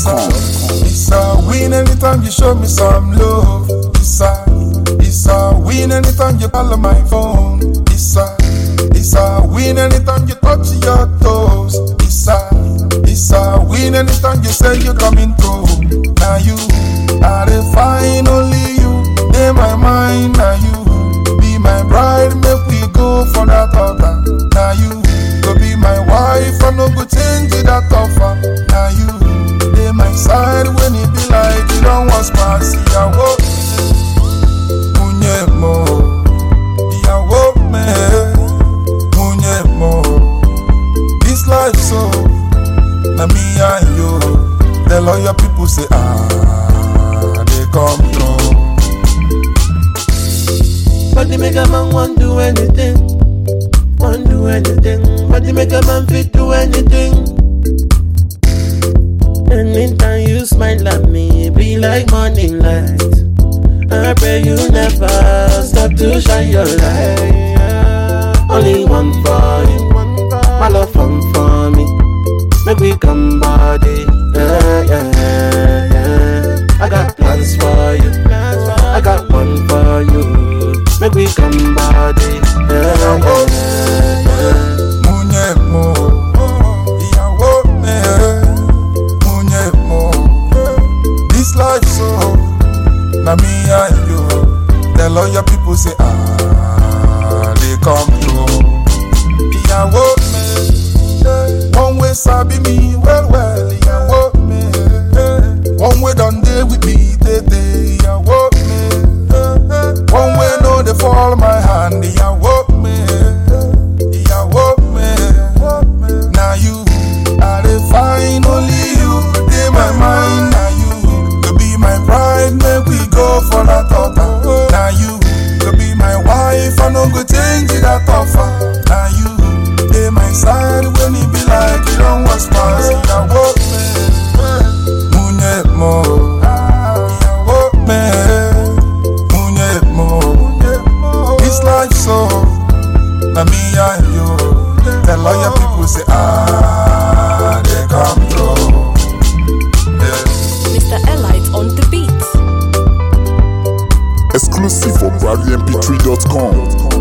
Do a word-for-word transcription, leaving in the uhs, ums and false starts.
com. It's a win anytime you show me some love. It's a, it's a win anytime you call on my phone. It's a, it's a win anytime you touch your toes. It's a, it's a win anytime you say you're coming through. Now you are the fine, only you. In my mind, now you be my bride. Make we go for that altar. Now you go be my wife. I no go change that offer. Now you dey my side when it be like you don't want pass. Ìyàwó munye mo, ìyàwó me munye mo. This life so na me and you. The lawyer people say ah they come through. But they make a man want do anything, want do anything. But they make a man fit do anything. Anytime you smile at me, it be like morning light. I pray you never stop to shine your light. Only one for you, my love one for me. Make we come body, yeah, yeah, yeah. I got plans for you, I got one for you. Make we come body, yeah, yeah, yeah. Munye mo, ìyàwó me munye mo. This life so na me and you. The lawyer people say ah they come through. Ìyàwó me, one way sabi me well well. Ìyàwó me, one way done dey with me tete. Ìyàwó me, one way no dey fall my hand. Ìyàwó me, ìyàwó me. Now you are the fine, only you. Dey my mind, now you go be my bride. Make we go for that altar. Now you go be my wife. I no go change that offer. Now you dey my side when it be like you don't want pass. Ìyàwó me munye mo, ìyàwó me munye mo. This life so na me and you. The lawyer people say ah they come through. Yeah. Mister Elite on the beat. Exclusive for Bradley M P three dot com.